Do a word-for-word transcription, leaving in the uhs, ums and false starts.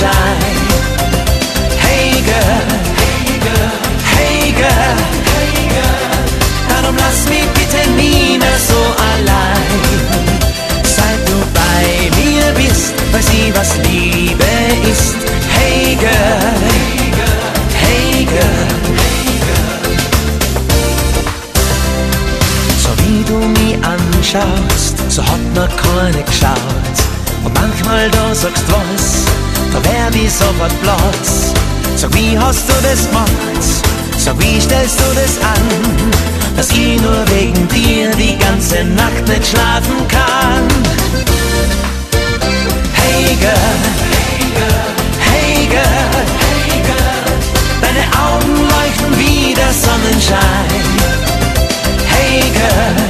Sonnenschein. Hey Girl, hey Girl, hey Girl, hey Girl, darum lass mich bitte nie mehr so allein. Seit du bei mir bist, weiß ich, was Liebe ist. Hey Girl, hey Girl, hey Girl, hey Girl. So wie du mich anschaust, so hat noch keine geschaut. Und manchmal da sagst was, da werd ich sofort Platz. Sag, wie hast du das gemacht? Sag, wie stellst du das an? Dass ich nur wegen dir die ganze Nacht nicht schlafen kann. Hey Girl, hey Girl, hey Girl, hey Girl, deine Augen leuchten wie der Sonnenschein. Hey Girl,